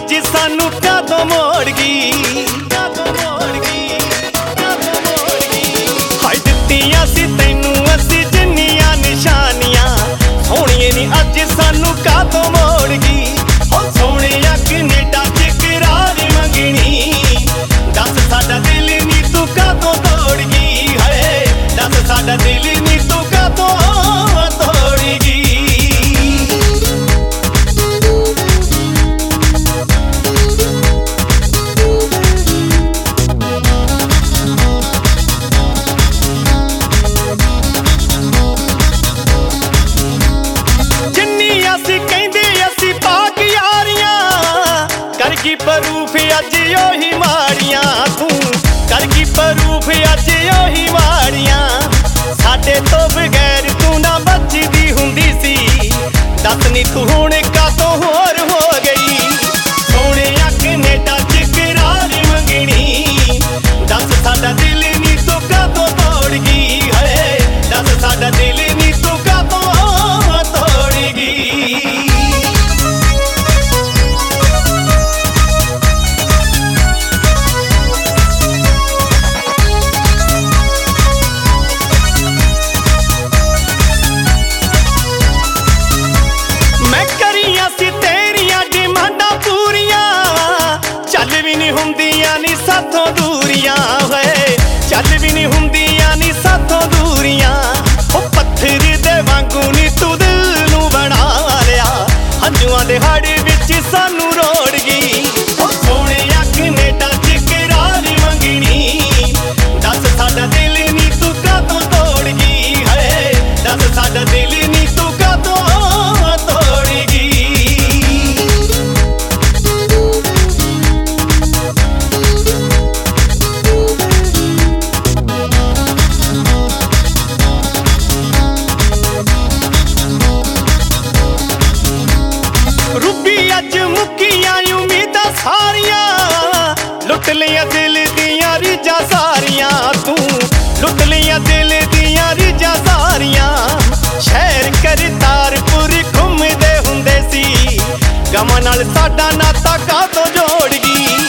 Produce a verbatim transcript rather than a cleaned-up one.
अज सानू कदों मोड़ गई, कदों मोड़ गई, कदों मोड़ गई। हाय दित्तियां सी तैनू असी जिन्नियां निशानियां, सोहणिए नी अज सानू कदों मोड़ गई। हो सोहणिया कनेडा च करार मंगनी, दस साडा दिल नी तू कदों तोड़ गई। हाय दस साडा दिल नी तू कदों तोड़ गई। करगी प्रूफ अज ओही माड़ियां, तू करगी प्रूफ अज ओही माड़ियां। साडे तो बगैर तू ना बचदी हुंदी सी, दस नी तू हुण कातों होर हो गई। सोहणिया कनेडा च करार मंगनी, दस साडा दिल नी तू कातों तोड़ गई। है दस साडा दिल नी तू कातों तोड़ गई। साथों दूरियां है चल भी नहीं हुंदियां नी साथों दूरियां। ओ पत्थर दे वांगू नी तू दिल नू बना लिया, हंजुआं दे हाड़ विच सानू रोड़ गई। ओ सोहणिया कनेडा च करार मंगनी, दस साडा दिल नी तू कदों तोड़ गई। है दस साडा दिल नी तू कदों तोड़ गई। रुबी अज मुक्कियां उम्मीदां सारियां, लुट लियां दिल दियां रीझां सारियां। तू लुट लियां दिल दियां रीझां सारियां। शहर करतारपुर घूमदे हुंदे सी, गमां नाल साडा नाता कातों जोड़ गई।